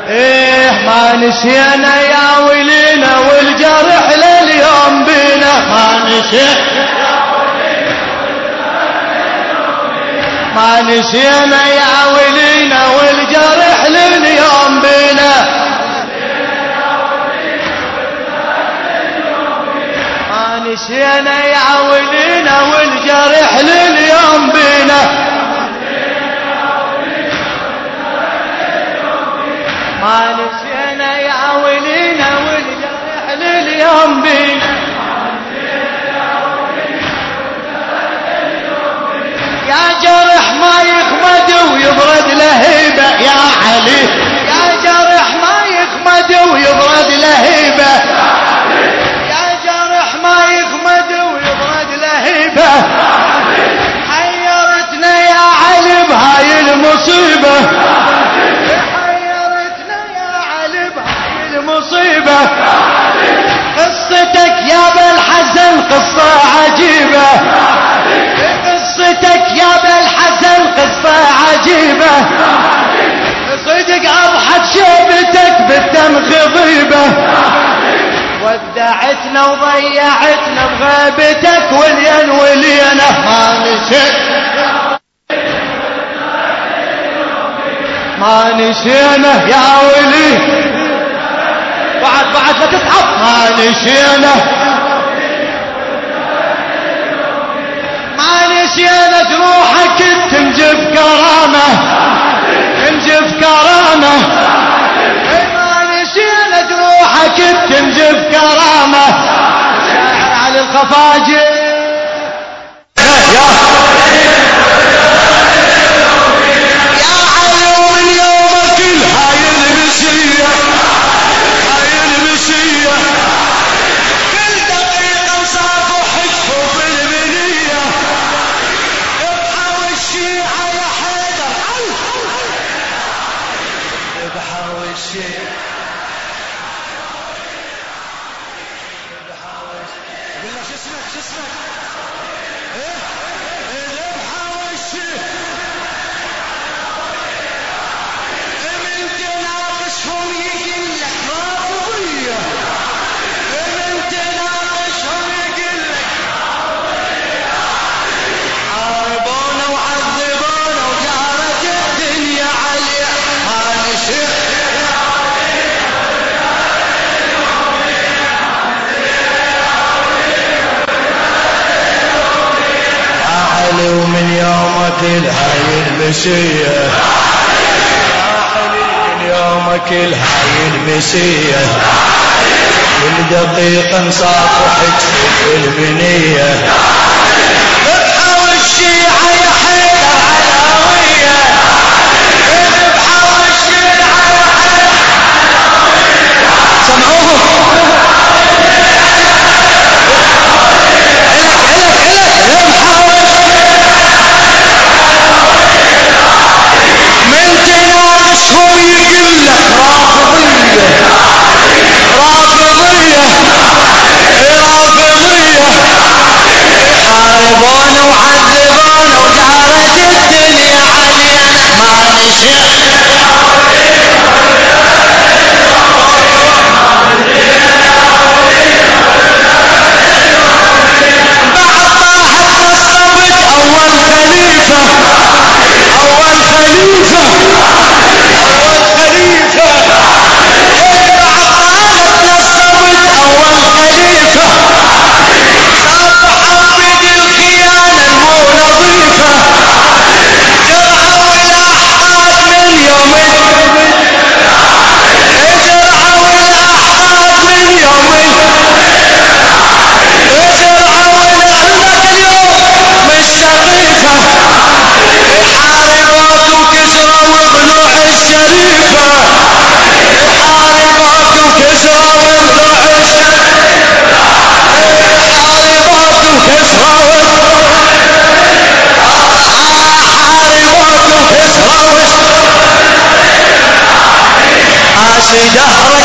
ايه ما نسينا يا ولينا والجرح لليوم بينا ما نسينا ما نسينا يا ولينا والجرح لليوم بينا ما نسينا يا ولينا والجرح لليوم بينا ما نسينا يا ولينا والجرح لليوم بينا يا جرح ما يخمد ويبرد لهيبة يا علي يا جرح ما يخمد ويبرد لهيبة يا جرح ما يخمد ويبرد لهيبة حيرتنا يا علي بهاي المصيبة حيرتنا يا علي بهاي المصيبة قصتك يا بالحزن قصة عجيبة قصتك يا بالحزن قصة عجيبة صدق أضحت شيبتك بالدم غضيبة ودعتنا وضيعتنا بغيبتك ولين ولينا ما نسينا يا ولي بعد لا تتعب ما نسينا نسينا جروحك تنجف كرامة تنجف كرامة ما نسينا جروحك تنجف كرامة شاعر على الخفاجر يا علي ومن يومك هاي المسية هاي المسية كل دقيقة صافحك حب المنية الشيعة يا حيدر بحاول شيء قلنا شو اسمك ايه بحاول شيء من تناقشهم يقول لك رافضية من تناقشهم يقول لك حاربونا وعذبونا وجارت الدنيا عليا ما نسيت يا علي ومن يومك الهاي المسية يا علي من يومك الهاي المسية كل دقيقة نصافحك في البنية الشيعة يا حيدر علوية بحول الشيعة يا حيدر سمعوهم من تناقشهم يقول لك رافضية رافضية رافضية حاربونا وعذبونا وجارت الدنيا علينا ما نشاء بعد طاحت نصبت أول خليفة أول خليفة أول خليفة بعد طاحت نصبت أول خليفة دهر